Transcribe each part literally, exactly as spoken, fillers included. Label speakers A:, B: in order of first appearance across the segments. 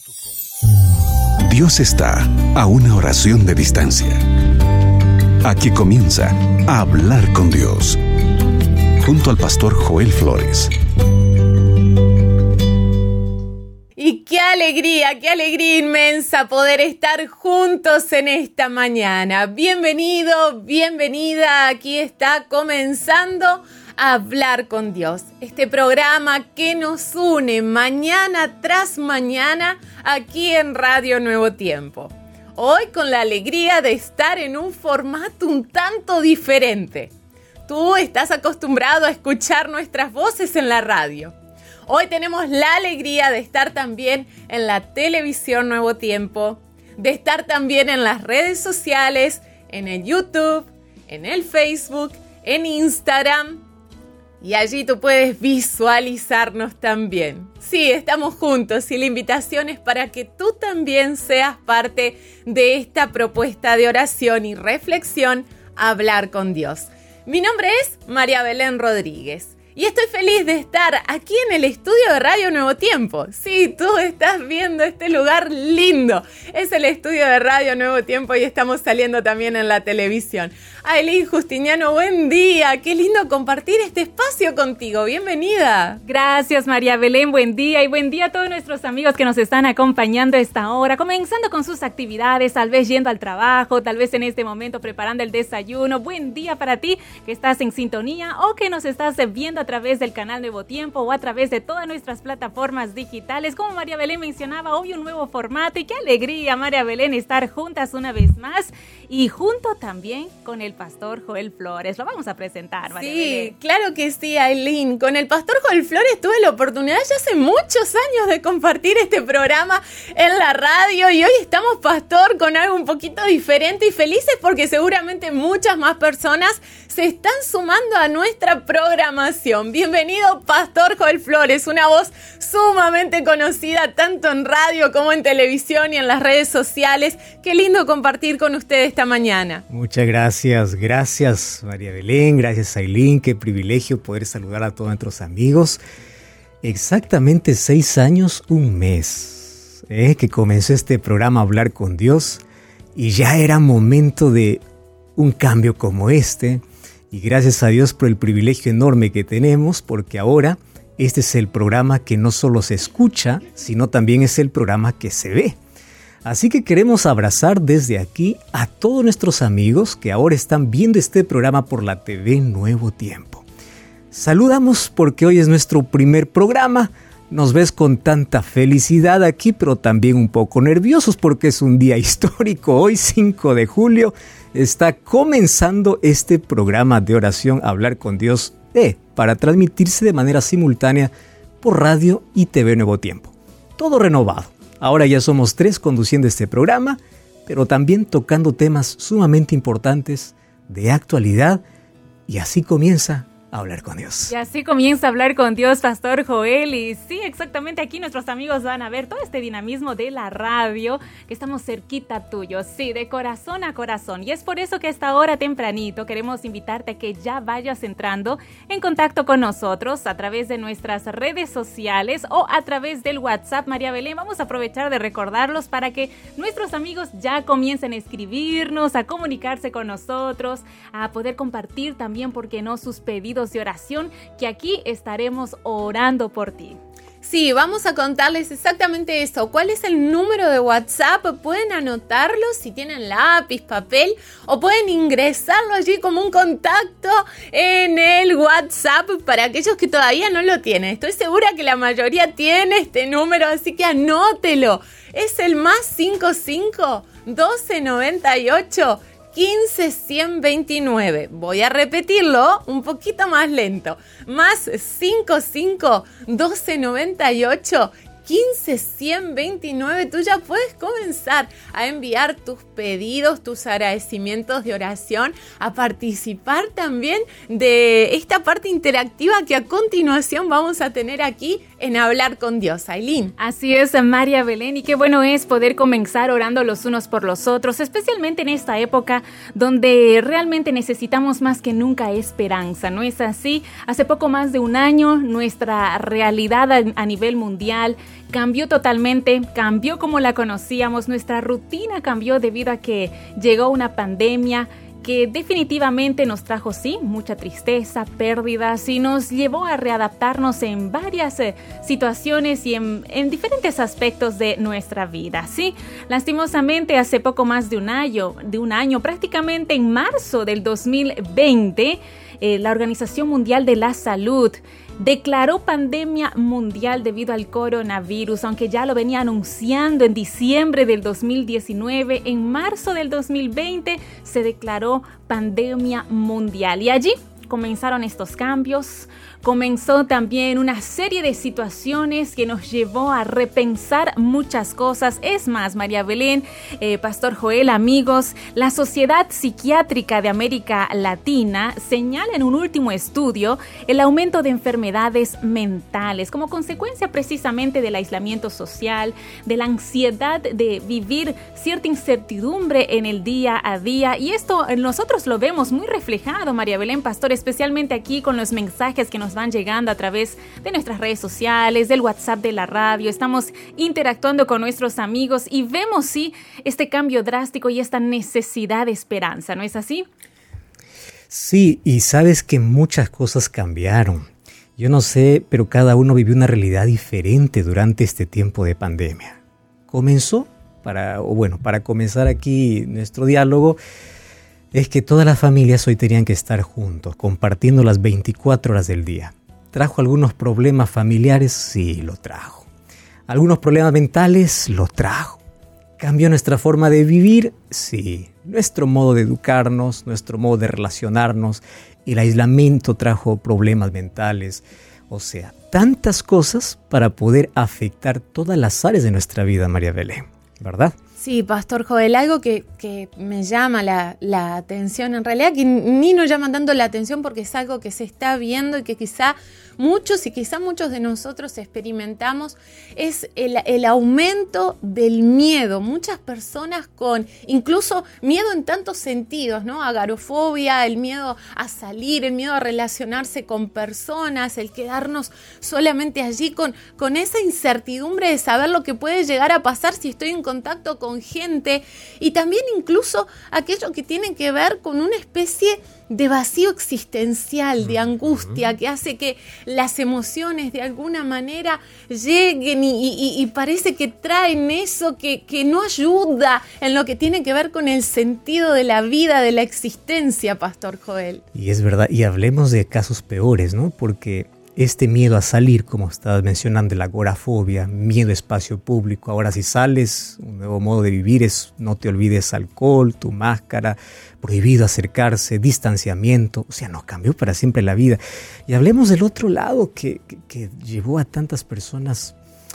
A: Dios está a una oración de distancia. Aquí comienza a hablar con Dios, junto al pastor Joel Flores.
B: Y qué alegría, qué alegría inmensa poder estar juntos en esta mañana. Bienvenido, bienvenida. Aquí está comenzando a hablar con Dios. Este programa que nos une mañana tras mañana aquí en Radio Nuevo Tiempo. Hoy con la alegría de estar en un formato un tanto diferente. Tú estás acostumbrado a escuchar nuestras voces en la radio. Hoy tenemos la alegría de estar también en la televisión Nuevo Tiempo, de estar también en las redes sociales, en el YouTube, en el Facebook, en Instagram. Y allí tú puedes visualizarnos también. Sí, estamos juntos y la invitación es para que tú también seas parte de esta propuesta de oración y reflexión, Hablar con Dios. Mi nombre es María Belén Rodríguez. Y estoy feliz de estar aquí en el estudio de Radio Nuevo Tiempo. Sí, tú estás viendo este lugar lindo. Es el estudio de Radio Nuevo Tiempo y estamos saliendo también en la televisión. Ailín Justiniano, buen día. Qué lindo compartir este espacio contigo. Bienvenida.
C: Gracias, María Belén. Buen día y buen día a todos nuestros amigos que nos están acompañando a esta hora, comenzando con sus actividades, tal vez yendo al trabajo, tal vez en este momento preparando el desayuno. Buen día para ti que estás en sintonía o que nos estás viendo a través del canal Nuevo Tiempo o a través de todas nuestras plataformas digitales. Como María Belén mencionaba, hoy un nuevo formato y qué alegría, María Belén, estar juntas una vez más y junto también con el pastor Joel Flores. Lo vamos a presentar, María
B: sí,
C: Belén.
B: Sí, claro que sí, Ailín. Con el pastor Joel Flores tuve la oportunidad ya hace muchos años de compartir este programa en la radio y hoy estamos, pastor, con algo un poquito diferente y felices porque seguramente muchas más personas se están sumando a nuestra programación. Bienvenido, pastor Joel Flores, una voz sumamente conocida tanto en radio como en televisión y en las redes sociales. Qué lindo compartir con usted esta mañana.
D: Muchas gracias, gracias María Belén, gracias Ailín, qué privilegio poder saludar a todos nuestros amigos. Exactamente seis años, un mes, eh, que comenzó este programa Hablar con Dios y ya era momento de un cambio como este. Y gracias a Dios por el privilegio enorme que tenemos, porque ahora este es el programa que no solo se escucha, sino también es el programa que se ve. Así que queremos abrazar desde aquí a todos nuestros amigos que ahora están viendo este programa por la T V Nuevo Tiempo. Saludamos porque hoy es nuestro primer programa. Nos ves con tanta felicidad aquí, pero también un poco nerviosos porque es un día histórico. Hoy, cinco de julio, está comenzando este programa de oración Hablar con Dios eh, para transmitirse de manera simultánea por radio y T V Nuevo Tiempo. Todo renovado. Ahora ya somos tres conduciendo este programa, pero también tocando temas sumamente importantes de actualidad. Y así comienza Hablar con Dios.
C: Y así comienza a hablar con Dios, pastor Joel. Y sí, exactamente aquí nuestros amigos van a ver todo este dinamismo de la radio, que estamos cerquita tuyo, sí, de corazón a corazón. Y es por eso que a esta hora tempranito queremos invitarte a que ya vayas entrando en contacto con nosotros a través de nuestras redes sociales o a través del WhatsApp. María Belén, vamos a aprovechar de recordarlos para que nuestros amigos ya comiencen a escribirnos, a comunicarse con nosotros, a poder compartir también, ¿por qué no?, sus pedidos de oración, que aquí estaremos orando por ti.
B: Sí, vamos a contarles exactamente eso. ¿Cuál es el número de WhatsApp? Pueden anotarlo si tienen lápiz, papel, o pueden ingresarlo allí como un contacto en el WhatsApp para aquellos que todavía no lo tienen. Estoy segura que la mayoría tiene este número, así que anótelo. Es el más cinco cinco, doce noventa y ocho, quince ciento veintinueve. Voy a repetirlo un poquito más lento. Más cinco cinco, doce noventa y ocho, quince ciento veintinueve. Tú ya puedes comenzar a enviar tus pedidos, tus agradecimientos de oración, a participar también de esta parte interactiva que a continuación vamos a tener aquí en Hablar con Dios. Ailín.
C: Así es, María Belén, y qué bueno es poder comenzar orando los unos por los otros, especialmente en esta época donde realmente necesitamos más que nunca esperanza, ¿no es así? Hace poco más de un año nuestra realidad a, a nivel mundial cambió totalmente, cambió como la conocíamos, nuestra rutina cambió debido a que llegó una pandemia que definitivamente nos trajo, sí, mucha tristeza, pérdidas y nos llevó a readaptarnos en varias eh, situaciones y en, en diferentes aspectos de nuestra vida, sí. Lastimosamente, hace poco más de un año, de un año, prácticamente en marzo del dos mil veinte, eh, la Organización Mundial de la Salud declaró pandemia mundial debido al coronavirus, aunque ya lo venía anunciando en diciembre del dos mil diecinueve, en marzo del dos mil veinte se declaró pandemia mundial. Y allí comenzaron estos cambios, comenzó también una serie de situaciones que nos llevó a repensar muchas cosas. Es más, María Belén, eh, Pastor Joel, amigos, la Sociedad Psiquiátrica de América Latina señala en un último estudio el aumento de enfermedades mentales como consecuencia precisamente del aislamiento social, de la ansiedad de vivir cierta incertidumbre en el día a día. Y esto nosotros lo vemos muy reflejado, María Belén, Pastor, especialmente aquí con los mensajes que nos van llegando a través de nuestras redes sociales, del WhatsApp de la radio. Estamos interactuando con nuestros amigos y vemos, sí, este cambio drástico y esta necesidad de esperanza, ¿no es así?
D: Sí, y sabes que muchas cosas cambiaron. Yo no sé, pero cada uno vivió una realidad diferente durante este tiempo de pandemia. Comenzó, para, o bueno, para comenzar aquí nuestro diálogo, es que todas las familias hoy tenían que estar juntos, compartiendo las veinticuatro horas del día. ¿Trajo algunos problemas familiares? Sí, lo trajo. ¿Algunos problemas mentales? Lo trajo. ¿Cambió nuestra forma de vivir? Sí. Nuestro modo de educarnos, nuestro modo de relacionarnos. El aislamiento trajo problemas mentales. O sea, tantas cosas para poder afectar todas las áreas de nuestra vida, María Belén, ¿verdad?
B: Sí, Pastor Joel, algo que, que me llama la, la atención, en realidad que ni nos llama tanto la atención porque es algo que se está viendo y que quizá muchos y quizá muchos de nosotros experimentamos, es el, el aumento del miedo. Muchas personas con incluso miedo en tantos sentidos, ¿no? Agorafobia, el miedo a salir, el miedo a relacionarse con personas, el quedarnos solamente allí con, con esa incertidumbre de saber lo que puede llegar a pasar si estoy en contacto con gente, y también incluso aquello que tiene que ver con una especie de vacío existencial, de angustia, que hace que las emociones de alguna manera lleguen y, y, y parece que traen eso que, que no ayuda en lo que tiene que ver con el sentido de la vida, de la existencia, Pastor Joel.
D: Y es verdad, y hablemos de casos peores, ¿no? Porque este miedo a salir, como estabas mencionando, la agorafobia, miedo a espacio público. Ahora si sales, un nuevo modo de vivir es no te olvides alcohol, tu máscara, prohibido acercarse, distanciamiento. O sea, nos cambió para siempre la vida. Y hablemos del otro lado que, que, que llevó a tantas personas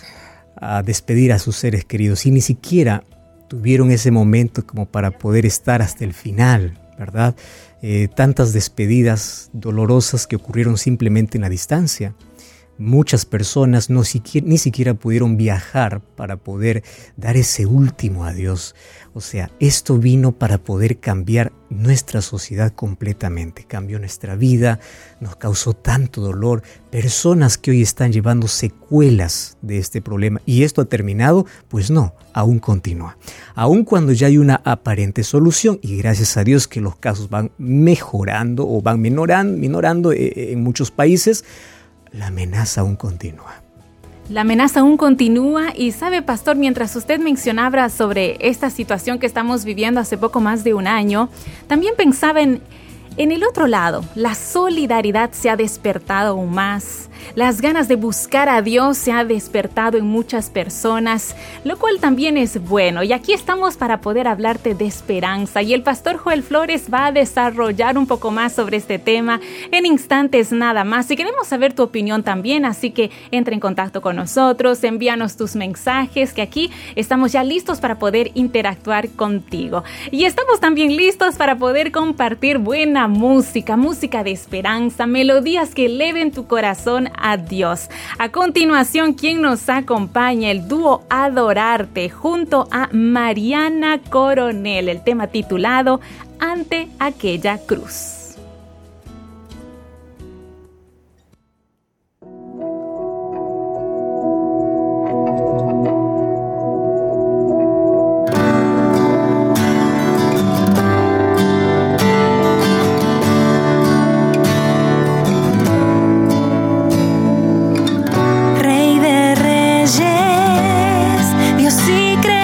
D: a despedir a sus seres queridos y ni siquiera tuvieron ese momento como para poder estar hasta el final, ¿verdad? Eh, tantas despedidas dolorosas que ocurrieron simplemente en la distancia. Muchas personas no siquiera, ni siquiera pudieron viajar para poder dar ese último adiós. O sea, esto vino para poder cambiar nuestra sociedad completamente. Cambió nuestra vida, nos causó tanto dolor. Personas que hoy están llevando secuelas de este problema. ¿Y esto ha terminado? Pues no, aún continúa. Aún cuando ya hay una aparente solución, y gracias a Dios que los casos van mejorando o van minorando, minorando en muchos países, la amenaza aún continúa.
C: La amenaza aún continúa y sabe, Pastor, mientras usted mencionaba sobre esta situación que estamos viviendo hace poco más de un año, también pensaba en, en el otro lado. La solidaridad se ha despertado aún más. Las ganas de buscar a Dios se ha despertado en muchas personas, lo cual también es bueno. Y aquí estamos para poder hablarte de esperanza. Y el Pastor Joel Flores va a desarrollar un poco más sobre este tema en instantes nada más. Y queremos saber tu opinión también, así que entra en contacto con nosotros, envíanos tus mensajes, que aquí estamos ya listos para poder interactuar contigo. Y estamos también listos para poder compartir buena música, música de esperanza, melodías que eleven tu corazón adoración a Dios. A continuación, ¿quién nos acompaña? El dúo Adorarte junto a Mariana Coronel. El tema titulado Ante aquella cruz.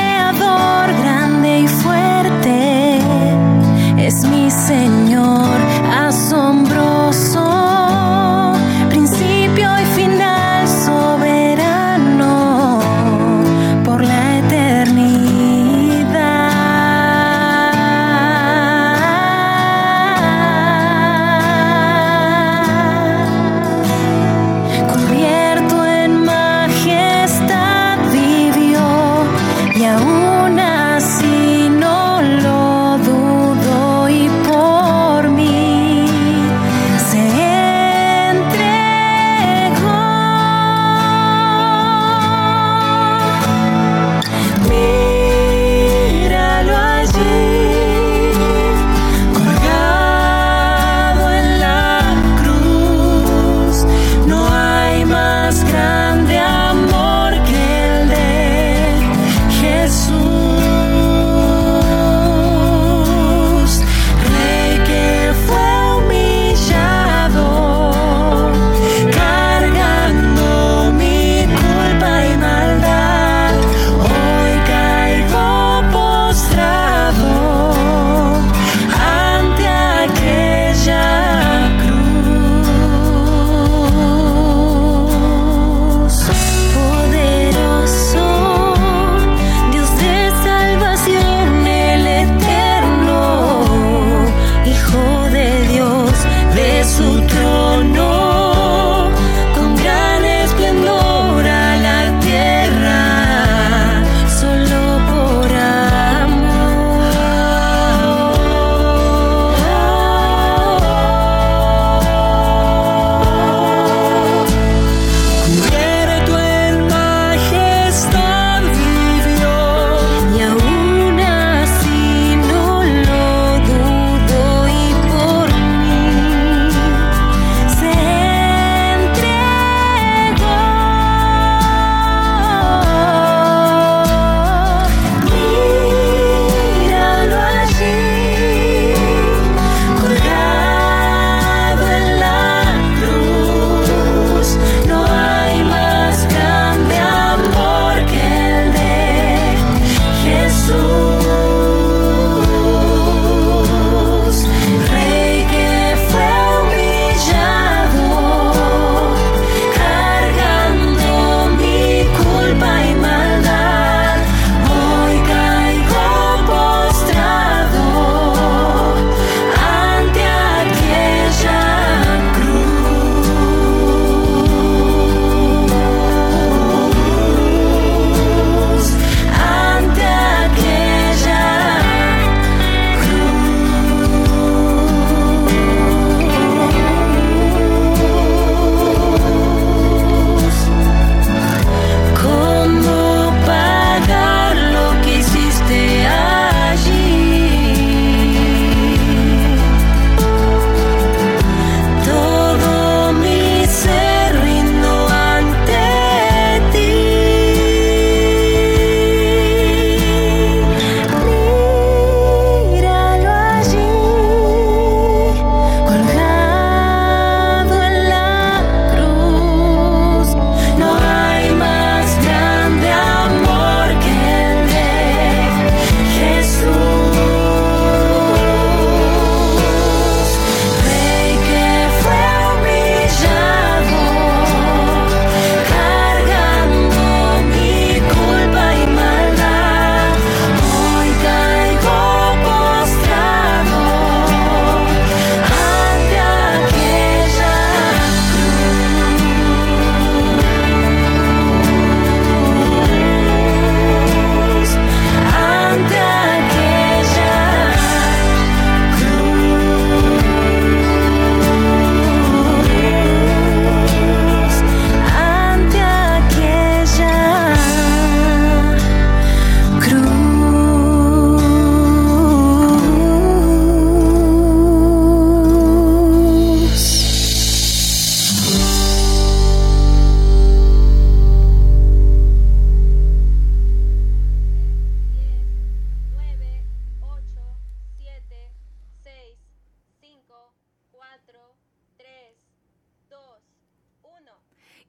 E: Señor,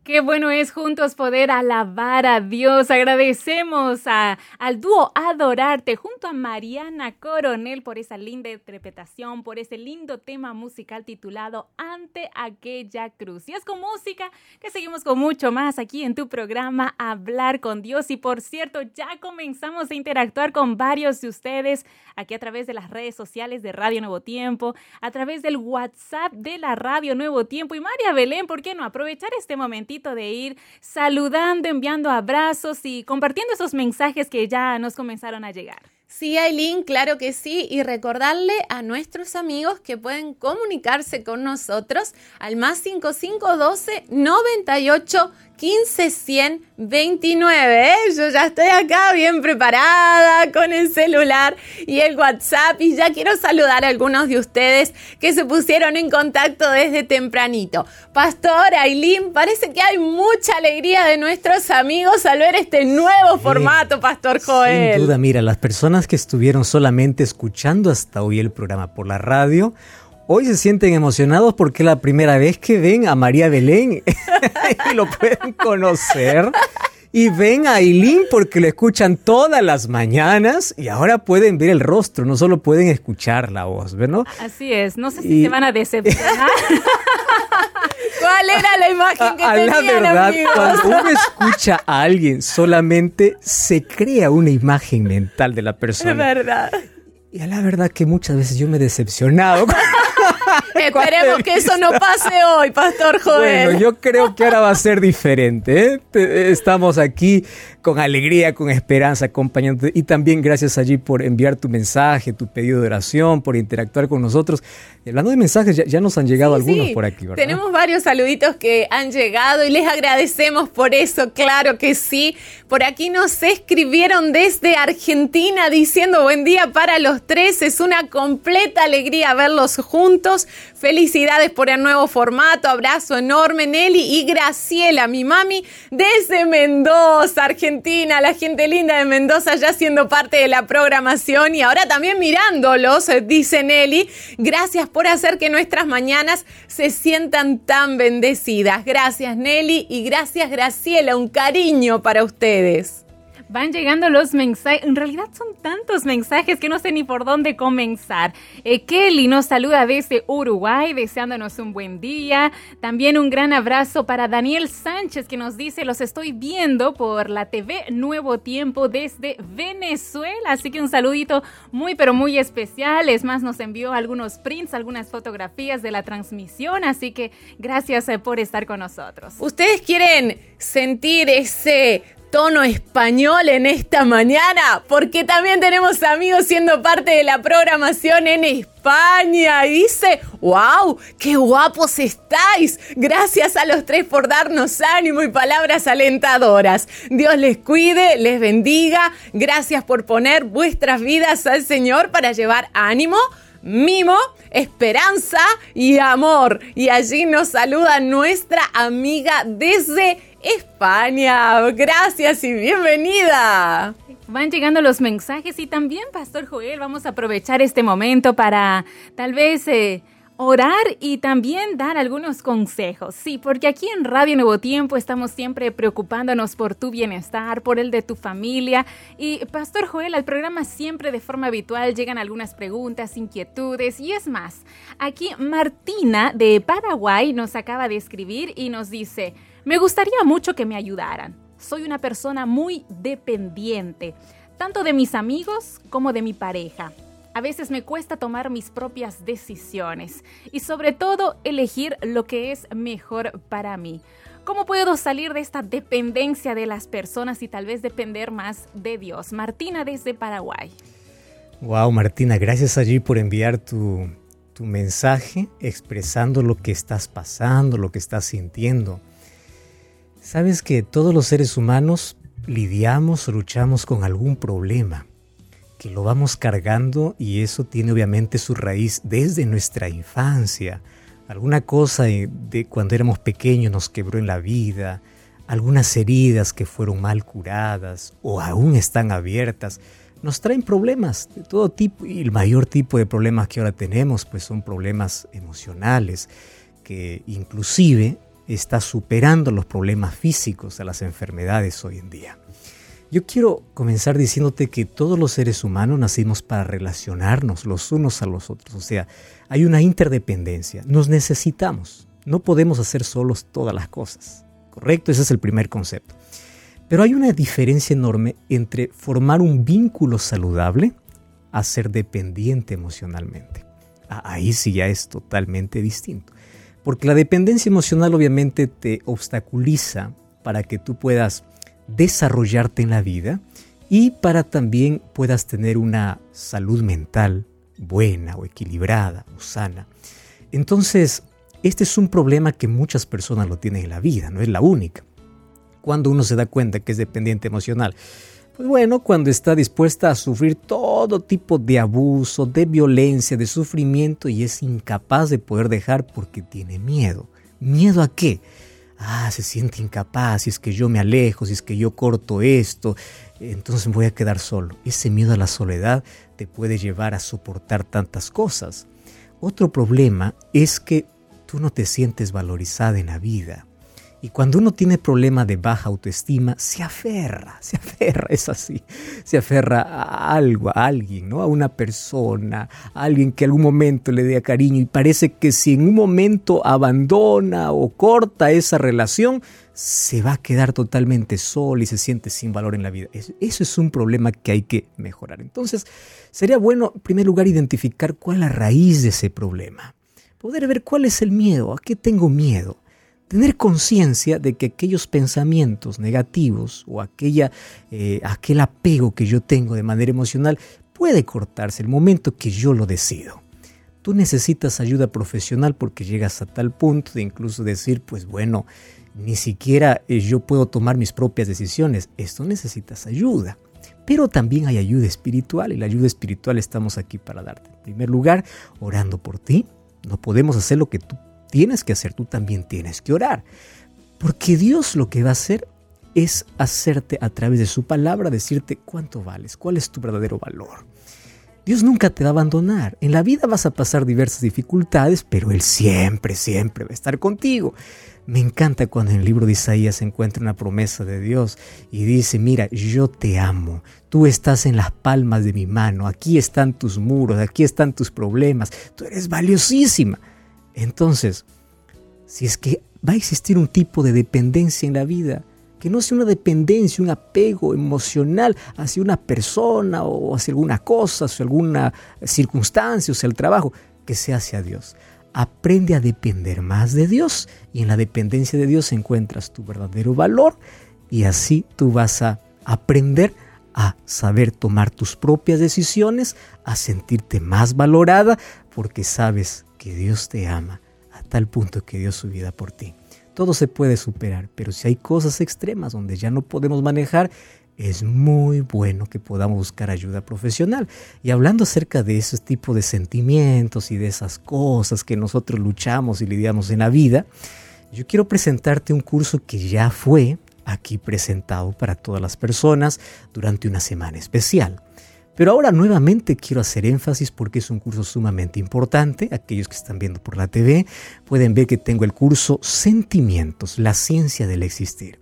C: Qué bueno es juntos poder alabar a Dios. Agradecemos a, al dúo Adorarte junto a Mariana Coronel por esa linda interpretación, por ese lindo tema musical titulado Ante aquella cruz. Y es con música que seguimos con mucho más aquí en tu programa Hablar con Dios. Y por cierto, ya comenzamos a interactuar con varios de ustedes aquí a través de las redes sociales de Radio Nuevo Tiempo, a través del WhatsApp de la Radio Nuevo Tiempo. Y María Belén, ¿por qué no aprovechar este momentito de ir saludando, enviando abrazos y compartiendo esos mensajes que ya nos comenzaron a llegar?
B: Sí, Ailín, claro que sí, y recordarle a nuestros amigos que pueden comunicarse con nosotros al más cinco cinco uno dos, noventa y ocho, quince, cien, veintinueve. ¿eh? Yo ya estoy acá bien preparada con el celular y el WhatsApp y ya quiero saludar a algunos de ustedes que se pusieron en contacto desde tempranito. Pastor, Ailín, parece que hay mucha alegría de nuestros amigos al ver este nuevo sí, formato, Pastor Joel.
D: Sin duda, mira, las personas que estuvieron solamente escuchando hasta hoy el programa por la radio, hoy se sienten emocionados porque es la primera vez que ven a María Belén y lo pueden conocer. Y ven a Ailín porque lo escuchan todas las mañanas y ahora pueden ver el rostro, no solo pueden escuchar la voz, ¿no?
C: Así es, no sé si y... se van a decepcionar.
B: ¿Cuál era la imagen que
D: a, a
B: tenían,
D: la verdad,
B: amigos?
D: Cuando uno escucha a alguien, solamente se crea una imagen mental de la persona.
B: Es verdad.
D: Y a la verdad que muchas veces yo me he decepcionado.
B: Esperemos que eso no pase hoy, Pastor Joel.
D: Bueno, yo creo que ahora va a ser diferente, ¿eh? Estamos aquí con alegría, con esperanza, acompañándote. Y también gracias allí por enviar tu mensaje, tu pedido de oración, por interactuar con nosotros. Y hablando de mensajes, ya, ya nos han llegado sí, algunos
B: sí.
D: por aquí, ¿verdad?
B: Tenemos varios saluditos que han llegado y les agradecemos por eso, claro que sí. Por aquí nos escribieron desde Argentina diciendo buen día para los tres. Es una completa alegría verlos juntos. Felicidades por el nuevo formato. Abrazo enorme, Nelly y Graciela, mi mami, desde Mendoza, Argentina. La gente linda de Mendoza ya siendo parte de la programación y ahora también mirándolos, dice Nelly. Gracias por hacer que nuestras mañanas se sientan tan bendecidas. Gracias, Nelly, y gracias, Graciela. Un cariño para ustedes.
C: Van llegando los mensajes, en realidad son tantos mensajes que no sé ni por dónde comenzar. Eh, Kelly nos saluda desde Uruguay, deseándonos un buen día. También un gran abrazo para Daniel Sánchez, que nos dice, los estoy viendo por la T V Nuevo Tiempo desde Venezuela. Así que un saludito muy, pero muy especial. Es más, nos envió algunos prints, algunas fotografías de la transmisión. Así que gracias eh, por estar con nosotros.
B: ¿Ustedes quieren sentir ese tono español en esta mañana? Porque también tenemos amigos siendo parte de la programación en España. Y dice, wow, qué guapos estáis. Gracias a los tres por darnos ánimo y palabras alentadoras. Dios les cuide, les bendiga. Gracias por poner vuestras vidas al Señor para llevar ánimo, mimo, esperanza y amor. Y allí nos saluda nuestra amiga desde España. Gracias y bienvenida.
C: Van llegando los mensajes y también, Pastor Joel, vamos a aprovechar este momento para tal vez eh, orar y también dar algunos consejos. Sí, porque aquí en Radio Nuevo Tiempo estamos siempre preocupándonos por tu bienestar, por el de tu familia. Y Pastor Joel, al programa siempre de forma habitual llegan algunas preguntas, inquietudes y es más. Aquí Martina de Paraguay nos acaba de escribir y nos dice, me gustaría mucho que me ayudaran. Soy una persona muy dependiente, tanto de mis amigos como de mi pareja. A veces me cuesta tomar mis propias decisiones y sobre todo elegir lo que es mejor para mí. ¿Cómo puedo salir de esta dependencia de las personas y tal vez depender más de Dios? Martina desde Paraguay.
D: Wow, Martina, gracias allí por enviar tu, tu mensaje expresando lo que estás pasando, lo que estás sintiendo. Sabes que todos los seres humanos lidiamos o luchamos con algún problema, que lo vamos cargando y eso tiene obviamente su raíz desde nuestra infancia. Alguna cosa de, de cuando éramos pequeños nos quebró en la vida, algunas heridas que fueron mal curadas o aún están abiertas, nos traen problemas de todo tipo y el mayor tipo de problemas que ahora tenemos pues son problemas emocionales que inclusive está superando los problemas físicos, a las enfermedades hoy en día. Yo quiero comenzar diciéndote que todos los seres humanos nacimos para relacionarnos los unos a los otros. O sea, hay una interdependencia. Nos necesitamos. No podemos hacer solos todas las cosas. ¿Correcto? Ese es el primer concepto. Pero hay una diferencia enorme entre formar un vínculo saludable a ser dependiente emocionalmente. Ahí sí ya es totalmente distinto. Porque la dependencia emocional obviamente te obstaculiza para que tú puedas desarrollarte en la vida y para también puedas tener una salud mental buena o equilibrada o sana. Entonces, este es un problema que muchas personas lo tienen en la vida, no es la única. ¿Cuándo uno se da cuenta que es dependiente emocional? Pues bueno, cuando está dispuesta a sufrir todo tipo de abuso, de violencia, de sufrimiento y es incapaz de poder dejar porque tiene miedo. ¿Miedo a qué? Ah, se siente incapaz, si es que yo me alejo, si es que yo corto esto, entonces me voy a quedar solo. Ese miedo a la soledad te puede llevar a soportar tantas cosas. Otro problema es que tú no te sientes valorizada en la vida. Y cuando uno tiene problema de baja autoestima, se aferra, se aferra, es así, se aferra a algo, a alguien, ¿no? A una persona, a alguien que algún momento le dé cariño y parece que si en un momento abandona o corta esa relación, se va a quedar totalmente sola y se siente sin valor en la vida. Eso es un problema que hay que mejorar. Entonces, sería bueno, en primer lugar, identificar cuál es la raíz de ese problema. Poder ver cuál es el miedo, a qué tengo miedo. Tener conciencia de que aquellos pensamientos negativos o aquella, eh, aquel apego que yo tengo de manera emocional puede cortarse el momento que yo lo decido. Tú necesitas ayuda profesional porque llegas a tal punto de incluso decir, pues bueno, ni siquiera eh, yo puedo tomar mis propias decisiones. Esto necesitas ayuda. Pero también hay ayuda espiritual y la ayuda espiritual estamos aquí para darte. En primer lugar, orando por ti. No podemos hacer lo que tú tienes que hacer, tú también tienes que orar. Porque Dios lo que va a hacer es hacerte a través de su palabra, decirte cuánto vales, cuál es tu verdadero valor. Dios nunca te va a abandonar. En la vida vas a pasar diversas dificultades, pero Él siempre, siempre va a estar contigo. Me encanta cuando en el libro de Isaías se encuentra una promesa de Dios y dice, mira, yo te amo, tú estás en las palmas de mi mano, aquí están tus muros, aquí están tus problemas, tú eres valiosísima. Entonces, si es que va a existir un tipo de dependencia en la vida, que no sea una dependencia, un apego emocional hacia una persona o hacia alguna cosa, hacia alguna circunstancia, o hacia el trabajo, que sea hacia Dios. Aprende a depender más de Dios y en la dependencia de Dios encuentras tu verdadero valor y así tú vas a aprender a saber tomar tus propias decisiones, a sentirte más valorada porque sabes que Dios te ama a tal punto que dio su vida por ti. Todo se puede superar, pero si hay cosas extremas donde ya no podemos manejar, es muy bueno que podamos buscar ayuda profesional. Y hablando acerca de ese tipo de sentimientos y de esas cosas que nosotros luchamos y lidiamos en la vida, yo quiero presentarte un curso que ya fue aquí presentado para todas las personas durante una semana especial. Pero ahora nuevamente quiero hacer énfasis porque es un curso sumamente importante. Aquellos que están viendo por la T V pueden ver que tengo el curso Sentimientos, la ciencia del existir.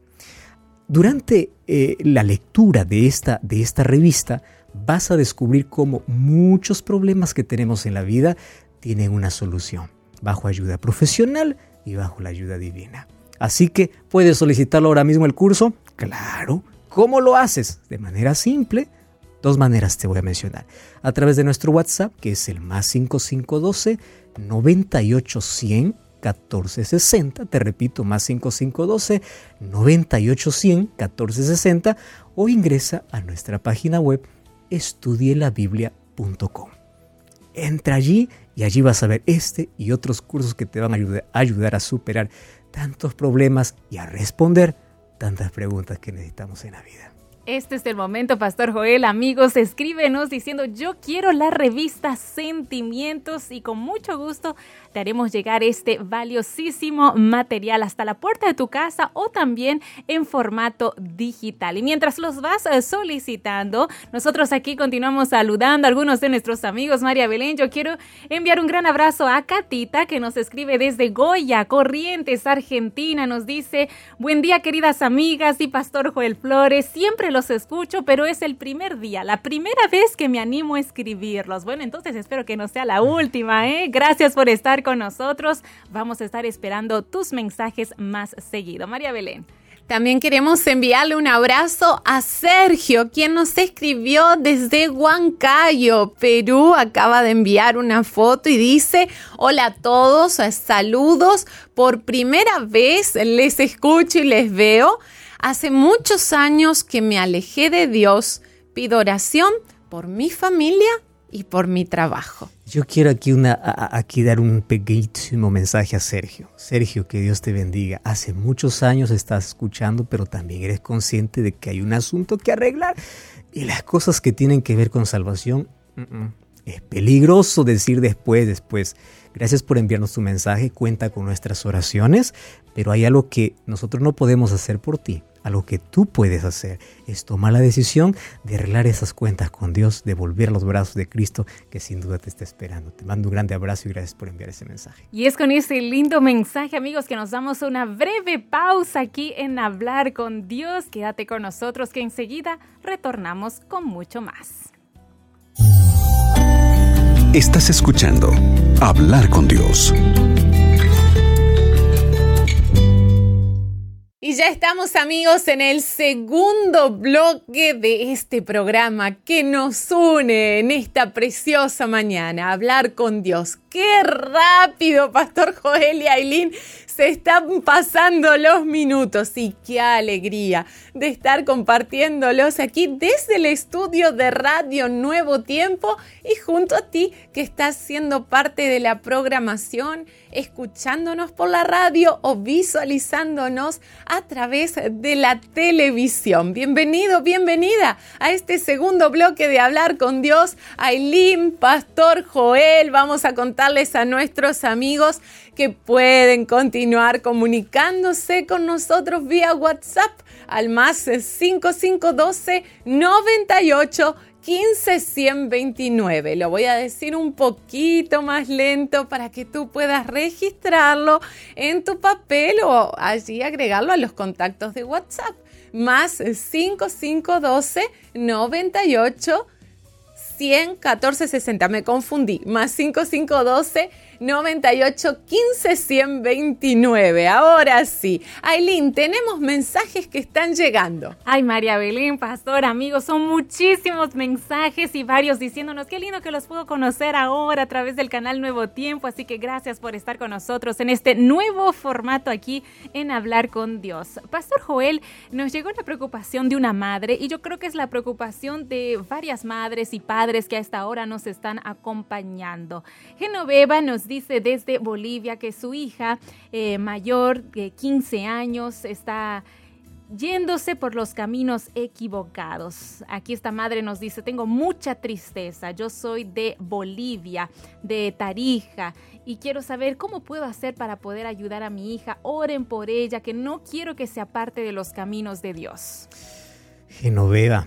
D: Durante eh, la lectura de esta, de esta revista vas a descubrir cómo muchos problemas que tenemos en la vida tienen una solución bajo ayuda profesional y bajo la ayuda divina. Así que, ¿puedes solicitarlo ahora mismo el curso? Claro. ¿Cómo lo haces? De manera simple. Dos maneras te voy a mencionar. A través de nuestro WhatsApp, que es el más cinco cinco uno dos, noventa y ocho cien, catorce sesenta. Te repito, más cinco cinco uno dos, noventa y ocho cien, catorce sesenta. O ingresa a nuestra página web estudie la biblia punto com. Entra allí y allí vas a ver este y otros cursos que te van a ayudar, a ayudar a superar tantos problemas y a responder tantas preguntas que necesitamos en la vida.
C: Este es el momento, Pastor Joel. Amigos, escríbenos diciendo yo quiero la revista Sentimientos y con mucho gusto te haremos llegar este valiosísimo material hasta la puerta de tu casa o también en formato digital. Y mientras los vas solicitando, nosotros aquí continuamos saludando a algunos de nuestros amigos. María Belén, yo quiero enviar un gran abrazo a Catita, que nos escribe desde Goya, Corrientes, Argentina. Nos dice, buen día queridas amigas y Pastor Joel Flores, siempre los escucho, pero es el primer día, la primera vez que me animo a escribirlos. Bueno, entonces espero que no sea la última, ¿eh? Gracias por estar con nosotros. Vamos a estar esperando tus mensajes más seguido. María Belén.
B: También queremos enviarle un abrazo a Sergio, quien nos escribió desde Huancayo, Perú. Acaba de enviar una foto y dice, hola a todos, saludos. Por primera vez les escucho y les veo. Hace muchos años que me alejé de Dios. Pido oración por mi familia y por mi trabajo.
D: Yo quiero aquí, una, a, aquí dar un pequeñísimo mensaje a Sergio. Sergio, que Dios te bendiga. Hace muchos años estás escuchando, pero también eres consciente de que hay un asunto que arreglar. Y las cosas que tienen que ver con salvación, uh-uh. es peligroso decir después, después. Gracias por enviarnos tu mensaje, cuenta con nuestras oraciones, pero hay algo que nosotros no podemos hacer por ti. Algo que tú puedes hacer es tomar la decisión de arreglar esas cuentas con Dios, de volver a los brazos de Cristo, que sin duda te está esperando. Te mando un grande abrazo y gracias por enviar ese mensaje.
C: Y es con ese lindo mensaje, amigos, que nos damos una breve pausa aquí en Hablar con Dios. Quédate con nosotros, que enseguida retornamos con mucho más.
A: Estás escuchando Hablar con Dios.
B: Y ya estamos, amigos, en el segundo bloque de este programa que nos une en esta preciosa mañana, Hablar con Dios. ¡Qué rápido, Pastor Joel y Ailín! Se están pasando los minutos y qué alegría de estar compartiéndolos aquí desde el estudio de Radio Nuevo Tiempo y junto a ti que estás siendo parte de la programación, escuchándonos por la radio o visualizándonos a través de la televisión. Bienvenido, bienvenida a este segundo bloque de Hablar con Dios. Ailín, Pastor Joel, vamos a contarles a nuestros amigos que pueden continuar comunicándose con nosotros vía WhatsApp al más cinco cinco uno dos, noventa y ocho, quince, ciento veintinueve. Lo voy a decir un poquito más lento para que tú puedas registrarlo en tu papel o allí agregarlo a los contactos de WhatsApp. Más cinco cinco uno dos, noventa y ocho, cien, catorce, sesenta. Me confundí. Más cinco cinco uno dos, noventa y ocho, quince, ciento veintinueve. Ahora sí. Ailín, tenemos mensajes que están llegando.
C: Ay, María Belén, Pastor, amigos, son muchísimos mensajes y varios diciéndonos qué lindo que los puedo conocer ahora a través del canal Nuevo Tiempo. Así que gracias por estar con nosotros en este nuevo formato aquí en Hablar con Dios. Pastor Joel, nos llegó la preocupación de una madre y yo creo que es la preocupación de varias madres y padres que a esta hora nos están acompañando. Genoveva nos dice desde Bolivia que su hija eh, mayor de quince años está yéndose por los caminos equivocados. Aquí esta madre nos dice, tengo mucha tristeza, yo soy de Bolivia, de Tarija, y quiero saber cómo puedo hacer para poder ayudar a mi hija. Oren por ella, que no quiero que se aparte de los caminos de Dios.
D: Genoveva,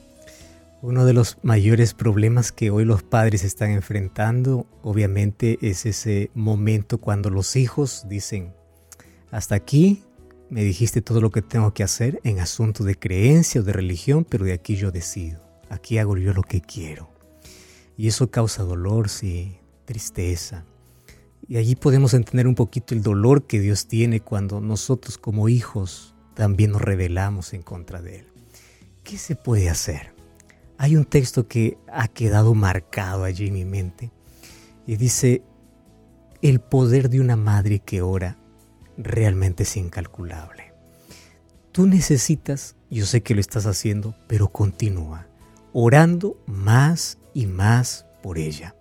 D: uno de los mayores problemas que hoy los padres están enfrentando, obviamente, es ese momento cuando los hijos dicen, hasta aquí me dijiste todo lo que tengo que hacer en asuntos de creencia o de religión, pero de aquí yo decido, aquí hago yo lo que quiero. Y eso causa dolor, sí, tristeza. Y allí podemos entender un poquito el dolor que Dios tiene cuando nosotros como hijos también nos rebelamos en contra de Él. ¿Qué se puede hacer? Hay un texto que ha quedado marcado allí en mi mente y dice, el poder de una madre que ora realmente es incalculable. Tú necesitas, yo sé que lo estás haciendo, pero continúa orando más y más por ella.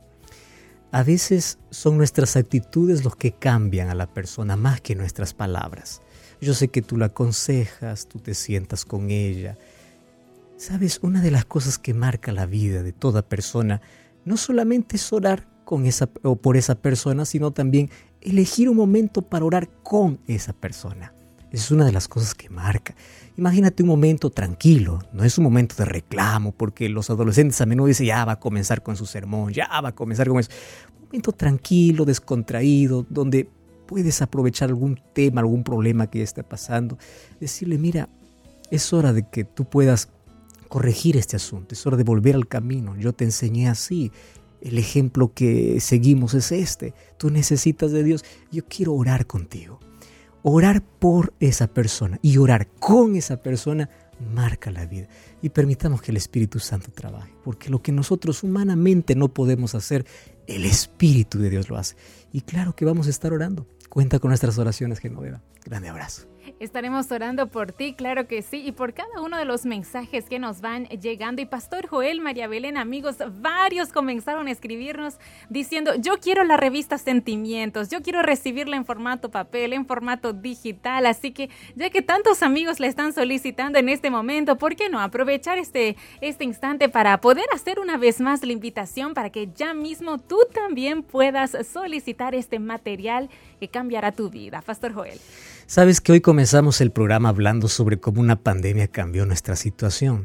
D: A veces son nuestras actitudes los que cambian a la persona más que nuestras palabras. Yo sé que tú la aconsejas, tú te sientas con ella, Sabes, una de las cosas que marca la vida de toda persona no solamente es orar con esa, o por esa persona, sino también elegir un momento para orar con esa persona. Esa es una de las cosas que marca. Imagínate un momento tranquilo, no es un momento de reclamo, porque los adolescentes a menudo dicen, ya va a comenzar con su sermón, ya va a comenzar con eso. Un momento tranquilo, descontraído, donde puedes aprovechar algún tema, algún problema que ya esté pasando. Decirle, mira, es hora de que tú puedas corregir este asunto, es hora de volver al camino. Yo te enseñé así, el ejemplo que seguimos es este. Tú necesitas de Dios, yo quiero orar contigo. Orar por esa persona y orar con esa persona marca la vida. Y permitamos que el Espíritu Santo trabaje, porque lo que nosotros humanamente no podemos hacer, el Espíritu de Dios lo hace. Y claro que vamos a estar orando. Cuenta con nuestras oraciones, Genoveva. Grande abrazo.
C: Estaremos orando por ti, claro que sí, y por cada uno de los mensajes que nos van llegando. Y Pastor Joel, María Belén, amigos, varios comenzaron a escribirnos diciendo, yo quiero la revista Sentimientos, yo quiero recibirla en formato papel, en formato digital. Así que ya que tantos amigos la están solicitando en este momento, ¿por qué no aprovechar este, este instante para poder hacer una vez más la invitación para que ya mismo tú también puedas solicitar este material que cambiará tu vida? Pastor Joel.
D: Sabes que hoy comenzamos el programa hablando sobre cómo una pandemia cambió nuestra situación,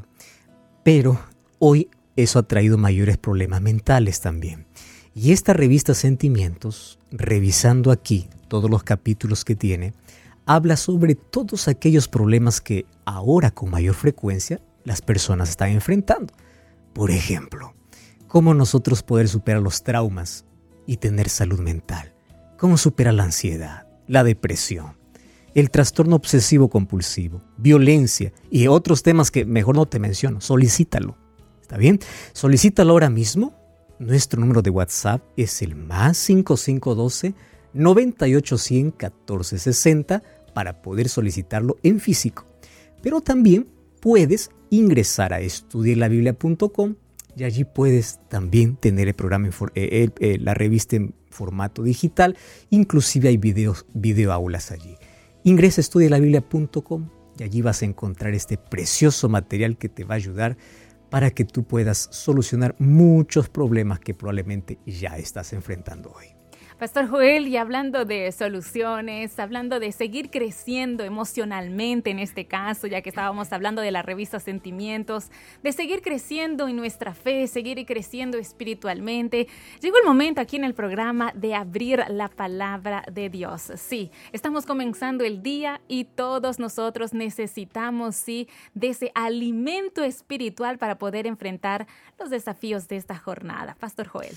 D: pero hoy eso ha traído mayores problemas mentales también. Y esta revista Sentimientos, revisando aquí todos los capítulos que tiene, habla sobre todos aquellos problemas que ahora con mayor frecuencia las personas están enfrentando. Por ejemplo, cómo nosotros poder superar los traumas y tener salud mental, cómo superar la ansiedad, la depresión, el trastorno obsesivo compulsivo, violencia y otros temas que mejor no te menciono. Solicítalo. ¿Está bien? Solicítalo ahora mismo. Nuestro número de WhatsApp es el más cinco cinco uno dos, nueve ocho cero cero, uno cuatro seis cero para poder solicitarlo en físico. Pero también puedes ingresar a estudia la biblia punto com y allí puedes también tener el programa, eh, eh, la revista en formato digital. Inclusive hay videos, videoaulas allí. Ingresa a estudia la biblia punto com y allí vas a encontrar este precioso material que te va a ayudar para que tú puedas solucionar muchos problemas que probablemente ya estás enfrentando hoy.
C: Pastor Joel, y hablando de soluciones, hablando de seguir creciendo emocionalmente en este caso, ya que estábamos hablando de la revista Sentimientos, de seguir creciendo en nuestra fe, seguir creciendo espiritualmente, llegó el momento aquí en el programa de abrir la palabra de Dios. Sí, estamos comenzando el día y todos nosotros necesitamos, sí, de ese alimento espiritual para poder enfrentar los desafíos de esta jornada. Pastor Joel.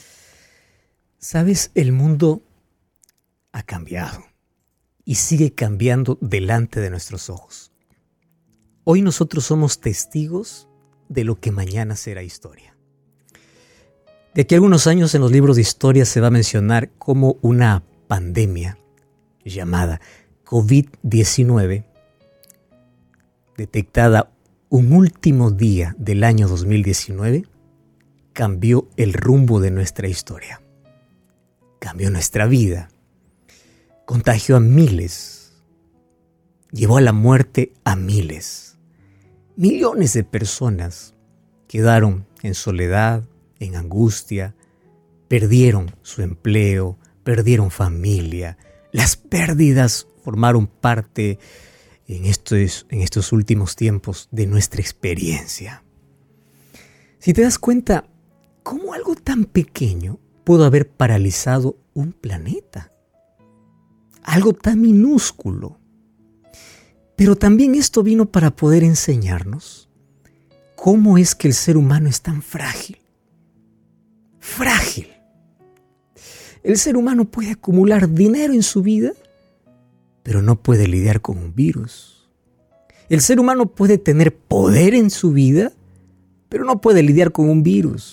D: Sabes, el mundo ha cambiado y sigue cambiando delante de nuestros ojos. Hoy nosotros somos testigos de lo que mañana será historia. De aquí a algunos años en los libros de historia se va a mencionar cómo una pandemia llamada covid diecinueve, detectada un último día del año dos mil diecinueve, cambió el rumbo de nuestra historia. Cambió nuestra vida, contagió a miles, llevó a la muerte a miles. Millones de personas quedaron en soledad, en angustia, perdieron su empleo, perdieron familia. Las pérdidas formaron parte en estos, en estos últimos tiempos de nuestra experiencia. Si te das cuenta, ¿cómo algo tan pequeño pudo haber paralizado un planeta? Algo tan minúsculo. Pero también esto vino para poder enseñarnos cómo es que el ser humano es tan frágil. Frágil. El ser humano puede acumular dinero en su vida, pero no puede lidiar con un virus. El ser humano puede tener poder en su vida, pero no puede lidiar con un virus.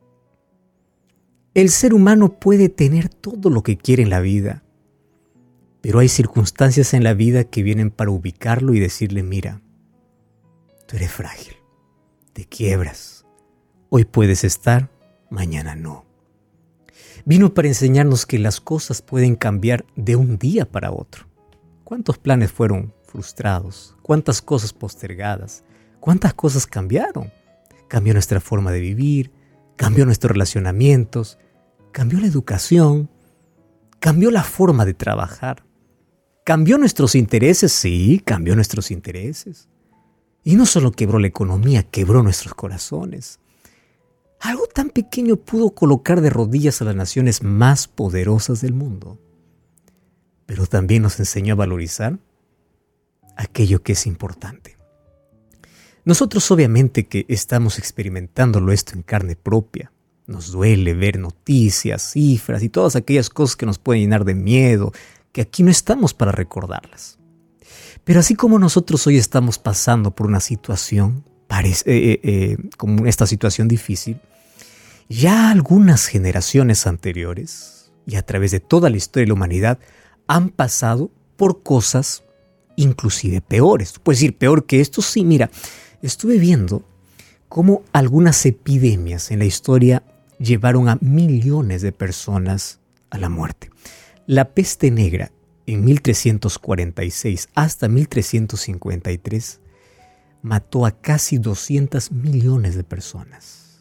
D: El ser humano puede tener todo lo que quiere en la vida, pero hay circunstancias en la vida que vienen para ubicarlo y decirle, mira, tú eres frágil, te quiebras, hoy puedes estar, mañana no. Vino para enseñarnos que las cosas pueden cambiar de un día para otro. ¿Cuántos planes fueron frustrados? ¿Cuántas cosas postergadas? ¿Cuántas cosas cambiaron? Cambió nuestra forma de vivir, cambió nuestros relacionamientos, cambió la educación, cambió la forma de trabajar, cambió nuestros intereses, sí, cambió nuestros intereses. Y no solo quebró la economía, quebró nuestros corazones. Algo tan pequeño pudo colocar de rodillas a las naciones más poderosas del mundo. Pero también nos enseñó a valorizar aquello que es importante. Nosotros obviamente que estamos experimentándolo esto en carne propia. Nos duele ver noticias, cifras y todas aquellas cosas que nos pueden llenar de miedo, que aquí no estamos para recordarlas. Pero así como nosotros hoy estamos pasando por una situación, parece, eh, eh, como esta situación difícil, ya algunas generaciones anteriores, y a través de toda la historia de la humanidad, han pasado por cosas inclusive peores. Puedes decir, peor que esto, sí, mira, estuve viendo cómo algunas epidemias en la historia llevaron a millones de personas a la muerte. La peste negra en mil trescientos cuarenta y seis hasta mil trescientos cincuenta y tres mató a casi doscientos millones de personas.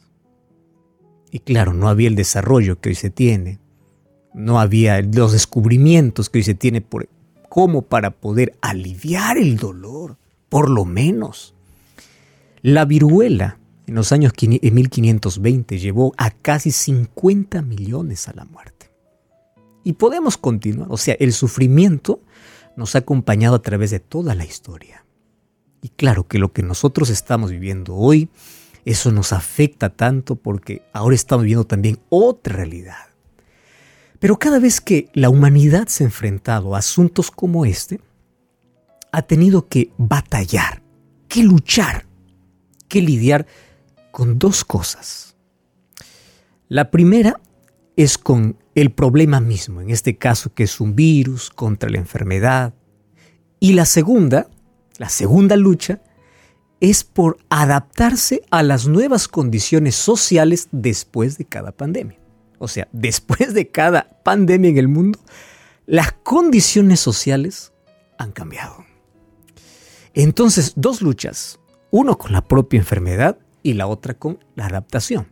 D: Y claro, no había el desarrollo que hoy se tiene, no había los descubrimientos que hoy se tiene por, como para poder aliviar el dolor, por lo menos. La viruela en los años mil quinientos veinte llevó a casi cincuenta millones a la muerte. Y podemos continuar, o sea, el sufrimiento nos ha acompañado a través de toda la historia. Y claro que lo que nosotros estamos viviendo hoy, eso nos afecta tanto porque ahora estamos viviendo también otra realidad. Pero cada vez que la humanidad se ha enfrentado a asuntos como este, ha tenido que batallar, que luchar, que lidiar con dos cosas. La primera es con el problema mismo, en este caso que es un virus contra la enfermedad. Y la segunda, la segunda lucha, es por adaptarse a las nuevas condiciones sociales después de cada pandemia. O sea, después de cada pandemia en el mundo, las condiciones sociales han cambiado. Entonces, dos luchas, uno con la propia enfermedad y la otra con la adaptación.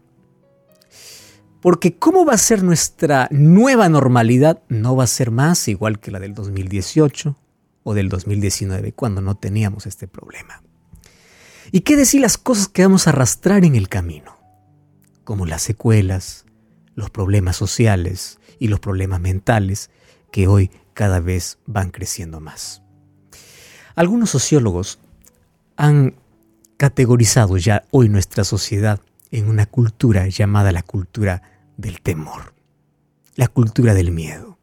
D: Porque ¿cómo va a ser nuestra nueva normalidad? No va a ser más igual que la del dos mil dieciocho o del dos mil diecinueve, cuando no teníamos este problema. ¿Y qué decir las cosas que vamos a arrastrar en el camino? Como las secuelas, los problemas sociales y los problemas mentales que hoy cada vez van creciendo más. Algunos sociólogos han categorizado ya hoy nuestra sociedad en una cultura llamada la cultura del temor, la cultura del miedo.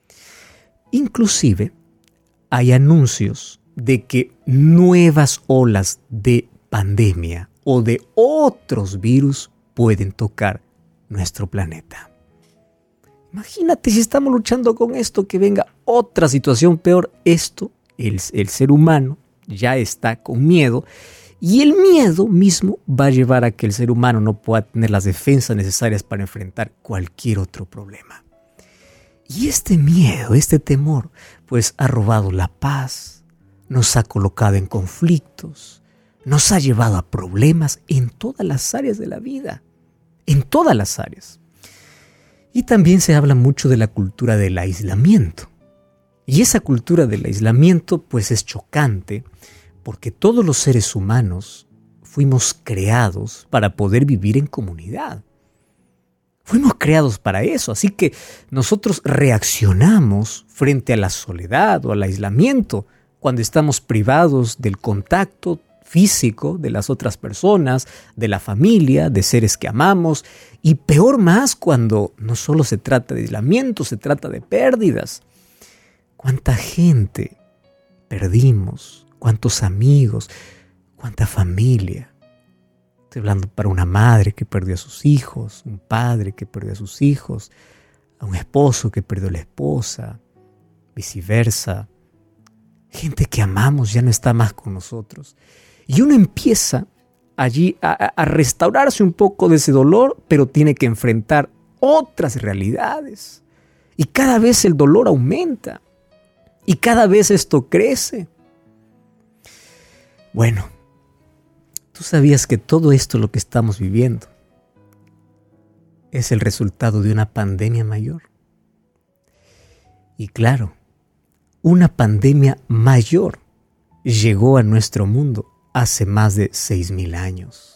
D: Inclusive hay anuncios de que nuevas olas de pandemia o de otros virus pueden tocar nuestro planeta. Imagínate si estamos luchando con esto, que venga otra situación peor. Esto, el, el ser humano ya está con miedo. Y el miedo mismo va a llevar a que el ser humano no pueda tener las defensas necesarias para enfrentar cualquier otro problema. Y este miedo, este temor, pues ha robado la paz, nos ha colocado en conflictos, nos ha llevado a problemas en todas las áreas de la vida, en todas las áreas. Y también se habla mucho de la cultura del aislamiento. Y esa cultura del aislamiento pues es chocante, porque todos los seres humanos fuimos creados para poder vivir en comunidad. Fuimos creados para eso, así que nosotros reaccionamos frente a la soledad o al aislamiento cuando estamos privados del contacto físico de las otras personas, de la familia, de seres que amamos, y peor más cuando no solo se trata de aislamiento, se trata de pérdidas. ¿Cuánta gente perdimos? ¿Cuántos amigos? ¿Cuánta familia? Estoy hablando para una madre que perdió a sus hijos, un padre que perdió a sus hijos, a un esposo que perdió a la esposa, viceversa. Gente que amamos ya no está más con nosotros. Y uno empieza allí a, a restaurarse un poco de ese dolor, pero tiene que enfrentar otras realidades. Y cada vez el dolor aumenta. Y cada vez esto crece. Bueno, ¿Tú sabías que todo esto, lo que estamos viviendo, es el resultado de una pandemia mayor? Y claro, una pandemia mayor llegó a nuestro mundo hace más de seis mil años.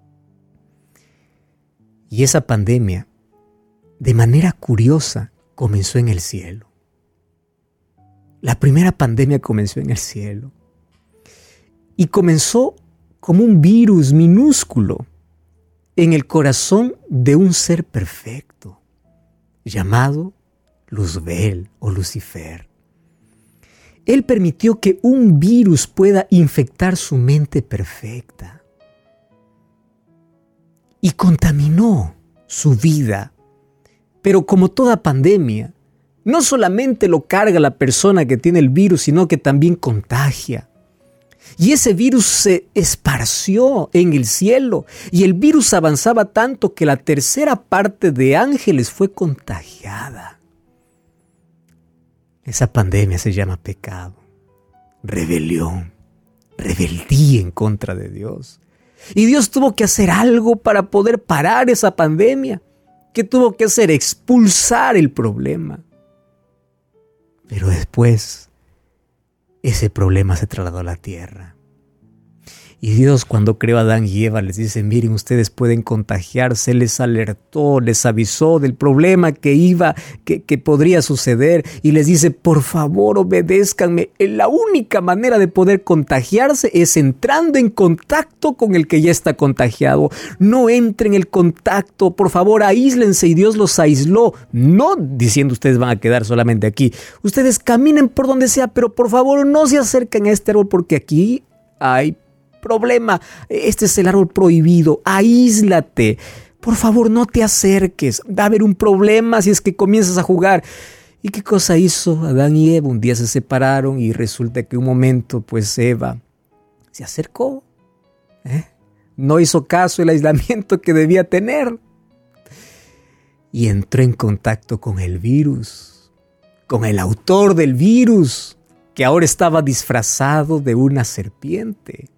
D: Y esa pandemia, de manera curiosa, comenzó en el cielo. La primera pandemia comenzó en el cielo. Y comenzó como un virus minúsculo en el corazón de un ser perfecto, llamado Luzbel o Lucifer. Él permitió que un virus pueda infectar su mente perfecta y contaminó su vida. Pero como toda pandemia, no solamente lo carga la persona que tiene el virus, sino que también contagia. Y ese virus se esparció en el cielo, y el virus avanzaba tanto que la tercera parte de ángeles fue contagiada. Esa pandemia se llama pecado, rebelión, rebeldía en contra de Dios. Y Dios tuvo que hacer algo para poder parar esa pandemia. ¿Qué tuvo que hacer? Expulsar el problema. Pero después, ese problema se trasladó a la tierra. Y Dios, cuando creó a Adán y Eva, les dice: miren, ustedes pueden contagiarse. Les alertó, les avisó del problema que iba, que, que podría suceder. Y les dice: por favor, obedézcanme. La única manera de poder contagiarse es entrando en contacto con el que ya está contagiado. No entren en el contacto, por favor, aíslense. Y Dios los aisló. No diciendo ustedes van a quedar solamente aquí. Ustedes caminen por donde sea, pero por favor no se acerquen a este árbol porque aquí hay problema. Este es el árbol prohibido. Aíslate. Por favor, no te acerques. Va a haber un problema si es que comienzas a jugar. ¿Y qué cosa hizo Adán y Eva? Un día se separaron y resulta que un momento, pues Eva se acercó. ¿eh? No hizo caso del aislamiento que debía tener. Y entró en contacto con el virus, con el autor del virus, que ahora estaba disfrazado de una serpiente.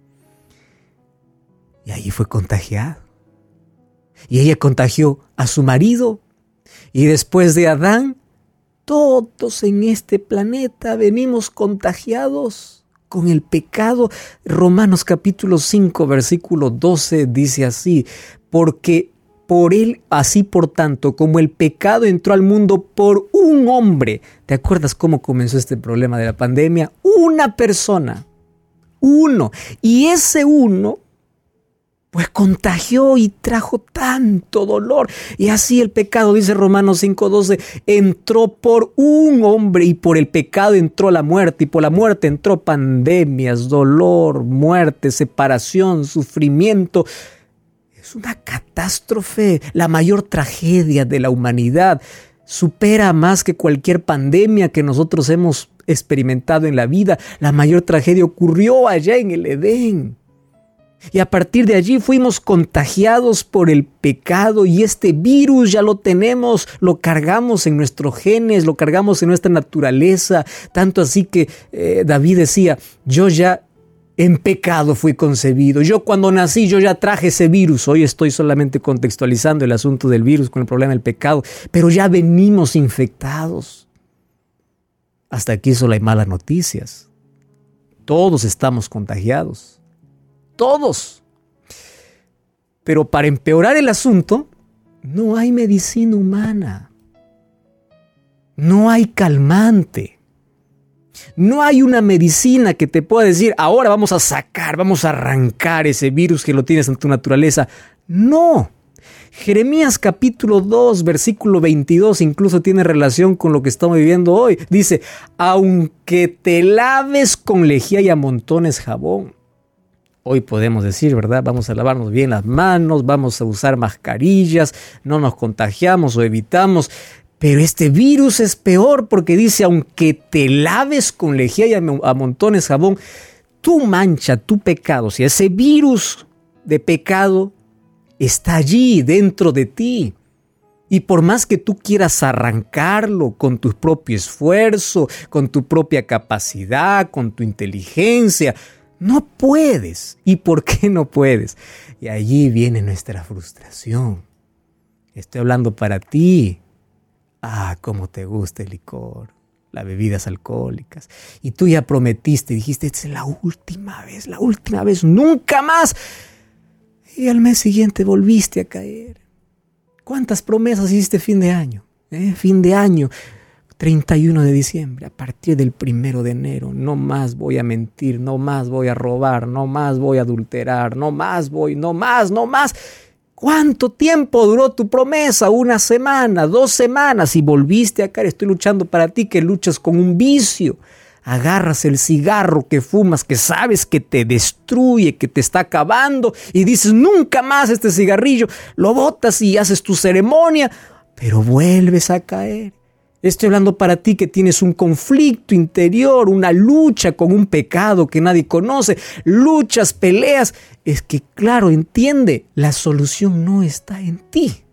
D: Y ahí fue contagiado. Y ella contagió a su marido. Y después de Adán, todos en este planeta venimos contagiados con el pecado. Romanos capítulo cinco, versículo doce dice así: porque por él, así por tanto, como el pecado entró al mundo por un hombre. ¿Te acuerdas cómo comenzó este problema de la pandemia? Una persona. Uno. Y ese uno pues contagió y trajo tanto dolor. Y así el pecado, dice Romanos cinco doce, entró por un hombre y por el pecado entró la muerte. Y por la muerte entró pandemias, dolor, muerte, separación, sufrimiento. Es una catástrofe, la mayor tragedia de la humanidad. Supera más que cualquier pandemia que nosotros hemos experimentado en la vida. La mayor tragedia ocurrió allá en el Edén. Y a partir de allí fuimos contagiados por el pecado y este virus ya lo tenemos, lo cargamos en nuestros genes, lo cargamos en nuestra naturaleza. Tanto así que eh, David decía: yo ya en pecado fui concebido. Yo cuando nací yo ya traje ese virus. Hoy estoy solamente contextualizando el asunto del virus con el problema del pecado, pero ya venimos infectados. Hasta aquí solo hay malas noticias. Todos estamos contagiados. Todos. Pero para empeorar el asunto, no hay medicina humana. No hay calmante. No hay una medicina que te pueda decir: ahora vamos a sacar, vamos a arrancar ese virus que lo tienes en tu naturaleza. No. Jeremías capítulo dos, versículo veintidós, incluso tiene relación con lo que estamos viviendo hoy. Dice: aunque te laves con lejía y amontones jabón. Hoy podemos decir, ¿verdad? Vamos a lavarnos bien las manos, vamos a usar mascarillas, no nos contagiamos o evitamos. Pero este virus es peor porque dice: aunque te laves con lejía y amontones jabón, tu mancha, tu pecado, si ese virus de pecado está allí dentro de ti. Y por más que tú quieras arrancarlo con tu propio esfuerzo, con tu propia capacidad, con tu inteligencia, No puedes. ¿Y por qué no puedes? Y allí viene nuestra frustración. Estoy hablando para ti. Ah, cómo te gusta el licor, las bebidas alcohólicas. Y tú ya prometiste, dijiste, esta es la última vez, la última vez, nunca más. Y al mes siguiente volviste a caer. ¿Cuántas promesas hiciste fin de año? ¿Eh? Fin de año, treinta y uno de diciembre, a partir del primero de enero, no más voy a mentir, no más voy a robar, no más voy a adulterar, no más voy, no más, no más. ¿Cuánto tiempo duró tu promesa? Una semana, dos semanas y volviste a caer. Estoy luchando para ti que luchas con un vicio. Agarras el cigarro que fumas, que sabes que te destruye, que te está acabando y dices nunca más este cigarrillo. Lo botas y haces tu ceremonia, pero vuelves a caer. Estoy hablando para ti que tienes un conflicto interior, una lucha con un pecado que nadie conoce, luchas, peleas. Es que, claro, entiende, la solución no está en ti.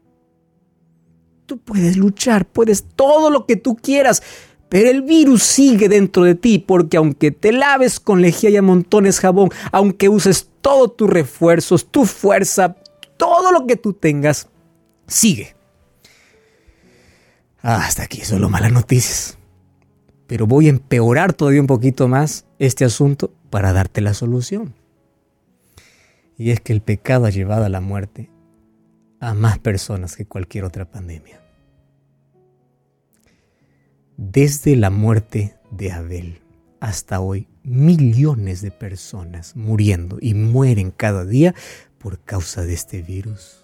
D: Tú puedes luchar, puedes todo lo que tú quieras, pero el virus sigue dentro de ti, porque aunque te laves con lejía y amontones jabón, aunque uses todos tus refuerzos, tu fuerza, todo lo que tú tengas, sigue. Ah, hasta aquí solo malas noticias. Pero voy a empeorar todavía un poquito más este asunto para darte la solución. Y es que el pecado ha llevado a la muerte a más personas que cualquier otra pandemia. Desde la muerte de Abel hasta hoy, millones de personas muriendo y mueren cada día por causa de este virus.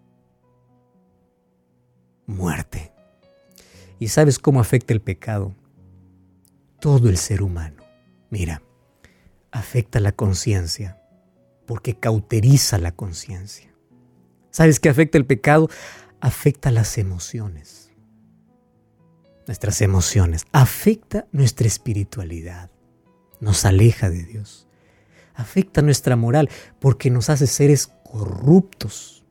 D: Muerte. ¿Y sabes cómo afecta el pecado? Todo el ser humano. Mira, afecta la conciencia, porque cauteriza la conciencia. ¿Sabes qué afecta el pecado? Afecta las emociones. Nuestras emociones. Afecta nuestra espiritualidad. Nos aleja de Dios. Afecta nuestra moral, porque nos hace seres corruptos.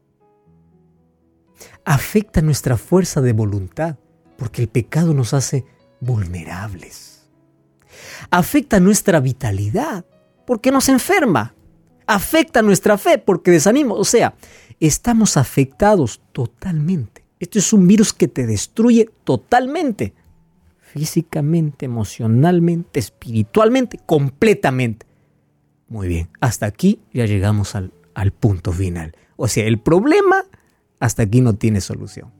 D: Afecta nuestra fuerza de voluntad, porque el pecado nos hace vulnerables. Afecta nuestra vitalidad, porque nos enferma. Afecta nuestra fe, porque desanima. O sea, estamos afectados totalmente. Esto es un virus que te destruye totalmente. Físicamente, emocionalmente, espiritualmente, completamente. Muy bien, hasta aquí ya llegamos al, al punto final. O sea, el problema hasta aquí no tiene solución.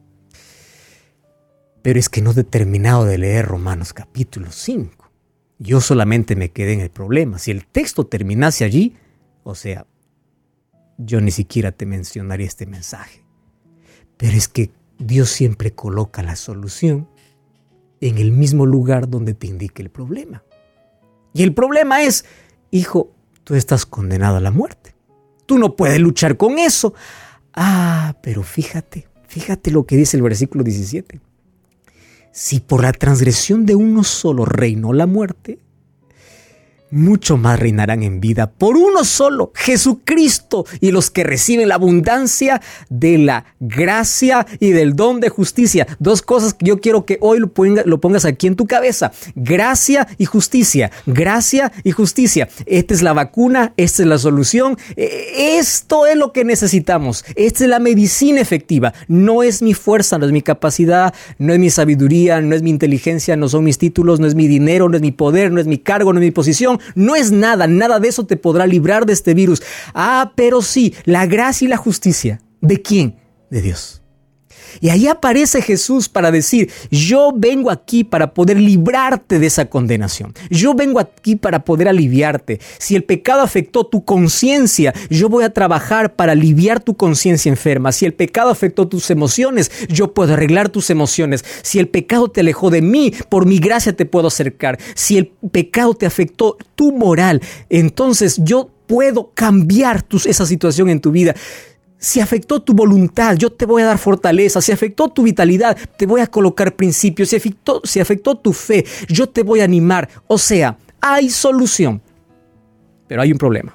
D: Pero es que no he terminado de leer Romanos capítulo cinco. Yo solamente me quedé en el problema. Si el texto terminase allí, o sea, yo ni siquiera te mencionaría este mensaje. Pero es que Dios siempre coloca la solución en el mismo lugar donde te indique el problema. Y el problema es, hijo, tú estás condenado a la muerte. Tú no puedes luchar con eso. Ah, pero fíjate, fíjate lo que dice el versículo diecisiete. Si por la transgresión de uno solo reinó la muerte, mucho más reinarán en vida por uno solo, Jesucristo, y los que reciben la abundancia de la gracia y del don de justicia. Dos cosas que yo quiero que hoy lo, ponga, lo pongas aquí en tu cabeza. Gracia y justicia. Gracia y justicia. Esta es la vacuna, esta es la solución. Esto es lo que necesitamos. Esta es la medicina efectiva. No es mi fuerza, no es mi capacidad, no es mi sabiduría, no es mi inteligencia, no son mis títulos, no es mi dinero, no es mi poder, no es mi cargo, no es mi posición. No es nada, nada de eso te podrá librar de este virus. Ah, pero sí, la gracia y la justicia. ¿De quién? De Dios. Y ahí aparece Jesús para decir, yo vengo aquí para poder librarte de esa condenación. Yo vengo aquí para poder aliviarte. Si el pecado afectó tu conciencia, yo voy a trabajar para aliviar tu conciencia enferma. Si el pecado afectó tus emociones, yo puedo arreglar tus emociones. Si el pecado te alejó de mí, por mi gracia te puedo acercar. Si el pecado te afectó tu moral, entonces yo puedo cambiar tus, esa situación en tu vida. Si afectó tu voluntad, yo te voy a dar fortaleza. Si afectó tu vitalidad, te voy a colocar principios. Si afectó, si afectó tu fe, yo te voy a animar. O sea, hay solución. Pero hay un problema.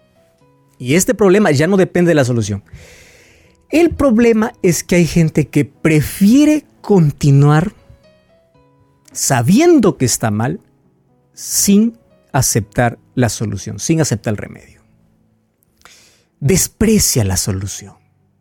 D: Y este problema ya no depende de la solución. El problema es que hay gente que prefiere continuar sabiendo que está mal sin aceptar la solución, sin aceptar el remedio. Desprecia la solución.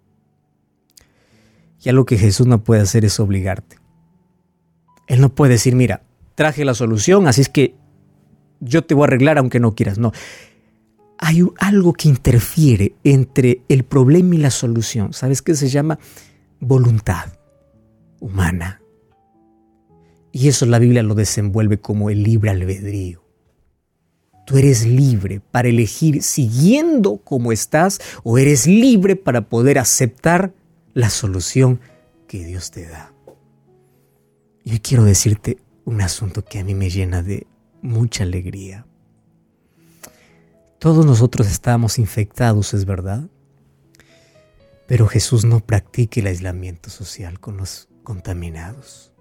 D: Y algo que Jesús no puede hacer es obligarte. Él no puede decir, mira, traje la solución, así es que yo te voy a arreglar aunque no quieras. No. Hay algo que interfiere entre el problema y la solución. ¿Sabes qué se llama? Voluntad humana. Y eso la Biblia lo desenvuelve como el libre albedrío. Tú eres libre para elegir siguiendo como estás, o eres libre para poder aceptar la solución que Dios te da. Y hoy quiero decirte un asunto que a mí me llena de mucha alegría. Todos nosotros estábamos infectados, es verdad, pero Jesús no practica el aislamiento social con los contaminados.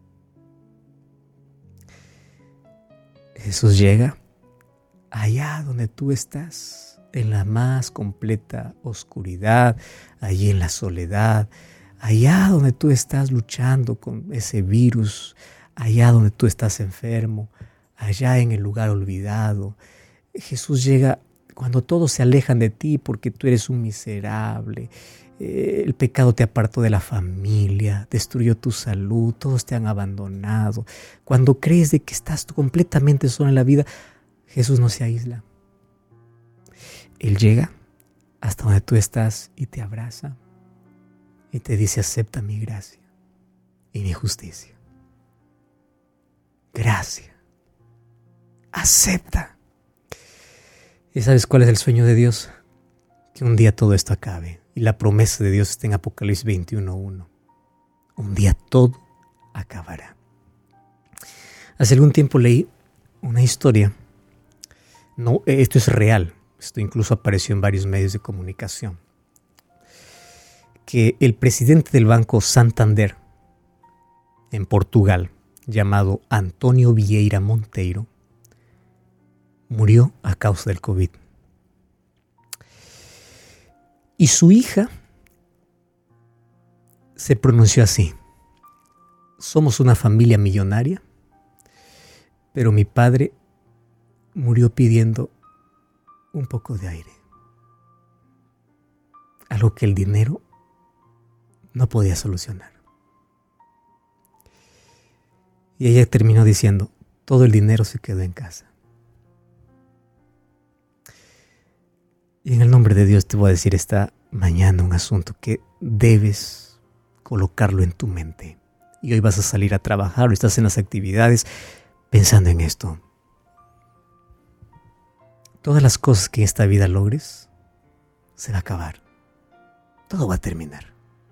D: Jesús llega allá donde tú estás, en la más completa oscuridad, allí en la soledad, allá donde tú estás luchando con ese virus, allá donde tú estás enfermo, allá en el lugar olvidado. Jesús llega cuando todos se alejan de ti porque tú eres un miserable. Eh, el pecado te apartó de la familia, destruyó tu salud, todos te han abandonado. Cuando crees de que estás tú completamente solo en la vida, Jesús no se aísla. Él llega hasta donde tú estás y te abraza y te dice, acepta mi gracia y mi justicia. Gracia. Acepta. ¿Y sabes cuál es el sueño de Dios? Que un día todo esto acabe. Y la promesa de Dios está en Apocalipsis veintiuno uno. Un día todo acabará. Hace algún tiempo leí una historia. No, esto es real. Esto incluso apareció en varios medios de comunicación. Que el presidente del Banco Santander en Portugal, llamado António Vieira Monteiro, murió a causa del COVID. Y su hija se pronunció así: somos una familia millonaria, pero mi padre murió pidiendo un poco de aire. Algo que el dinero no podía solucionar. Y ella terminó diciendo, todo el dinero se quedó en casa. Y en el nombre de Dios te voy a decir esta mañana un asunto que debes colocarlo en tu mente. Y hoy vas a salir a trabajar o estás en las actividades pensando en esto. Todas las cosas que en esta vida logres se va a acabar. Todo va a terminar.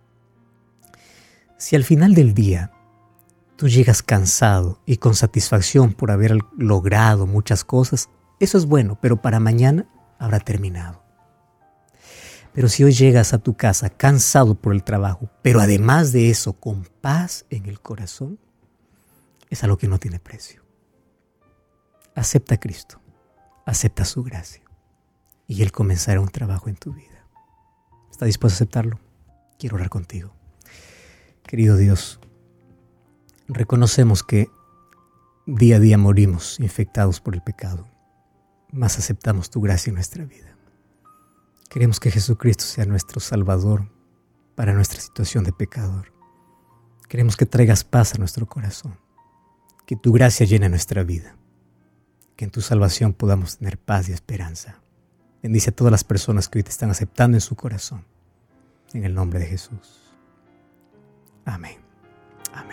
D: Si al final del día tú llegas cansado y con satisfacción por haber logrado muchas cosas, eso es bueno, pero para mañana habrá terminado. Pero si hoy llegas a tu casa cansado por el trabajo, pero además de eso con paz en el corazón, es algo que no tiene precio. Acepta a Cristo, acepta su gracia y Él comenzará un trabajo en tu vida. ¿Estás dispuesto a aceptarlo? Quiero orar contigo. Querido Dios, reconocemos que día a día morimos infectados por el pecado, mas aceptamos tu gracia en nuestra vida. Queremos que Jesucristo sea nuestro Salvador para nuestra situación de pecador. Queremos que traigas paz a nuestro corazón, que tu gracia llene nuestra vida, que en tu salvación podamos tener paz y esperanza. Bendice a todas las personas que hoy te están aceptando en su corazón. En el nombre de Jesús. Amén. Amén.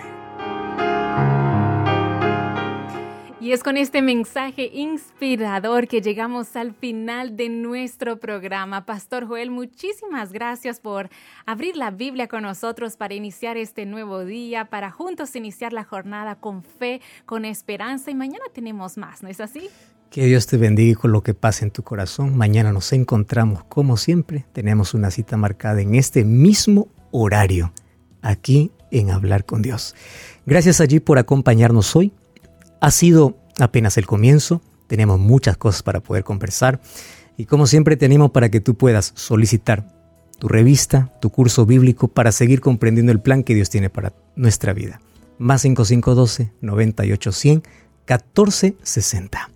C: Y es con este mensaje inspirador que llegamos al final de nuestro programa. Pastor Joel, muchísimas gracias por abrir la Biblia con nosotros para iniciar este nuevo día, para juntos iniciar la jornada con fe, con esperanza. Y mañana tenemos más, ¿no es así?
D: Que Dios te bendiga con lo que pase en tu corazón. Mañana nos encontramos como siempre. Tenemos una cita marcada en este mismo horario, aquí en Hablar con Dios. Gracias allí por acompañarnos hoy. Ha sido apenas el comienzo, tenemos muchas cosas para poder conversar y como siempre te animo para que tú puedas solicitar tu revista, tu curso bíblico para seguir comprendiendo el plan que Dios tiene para nuestra vida. Más cinco cinco uno dos, noventa y ocho, cien, catorce sesenta.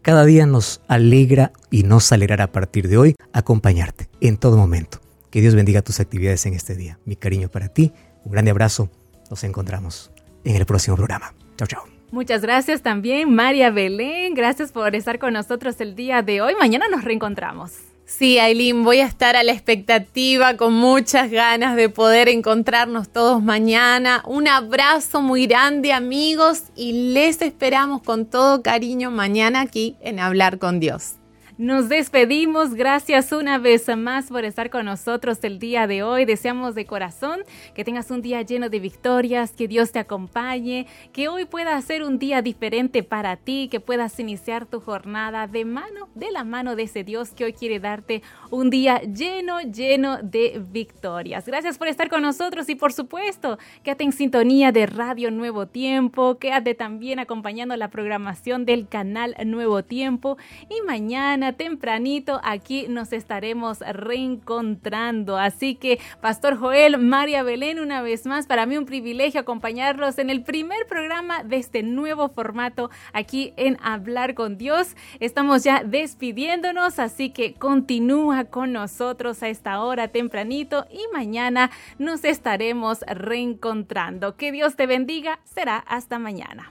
D: cada día nos alegra y nos alegrará a partir de hoy acompañarte en todo momento. Que Dios bendiga tus actividades en este día. Mi cariño para ti, un grande abrazo. Nos encontramos en el próximo programa. Chao, chao.
C: Muchas gracias también, María Belén. Gracias por estar con nosotros el día de hoy. Mañana nos reencontramos.
B: Sí, Ailín, voy a estar a la expectativa con muchas ganas de poder encontrarnos todos mañana. Un abrazo muy grande, amigos, y les esperamos con todo cariño mañana aquí en Hablar con Dios.
C: Nos despedimos, gracias una vez más por estar con nosotros el día de hoy. Deseamos de corazón que tengas un día lleno de victorias, que Dios te acompañe, que hoy pueda ser un día diferente para ti, que puedas iniciar tu jornada de mano, de la mano de ese Dios que hoy quiere darte un día lleno, lleno de victorias. Gracias por estar con nosotros y por supuesto, quédate en sintonía de Radio Nuevo Tiempo, quédate también acompañando la programación del canal Nuevo Tiempo y mañana tempranito aquí nos estaremos reencontrando. Así que, Pastor Joel, María Belén, una vez más, para mí un privilegio acompañarlos en el primer programa de este nuevo formato aquí en Hablar con Dios. Estamos ya despidiéndonos, así que continúa con nosotros a esta hora tempranito y mañana nos estaremos reencontrando. Que Dios te bendiga, será hasta mañana.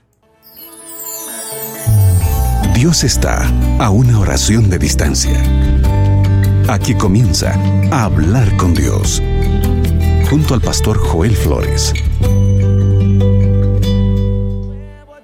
A: Dios está a una oración de distancia. Aquí comienza a Hablar con Dios, junto al pastor Joel Flores.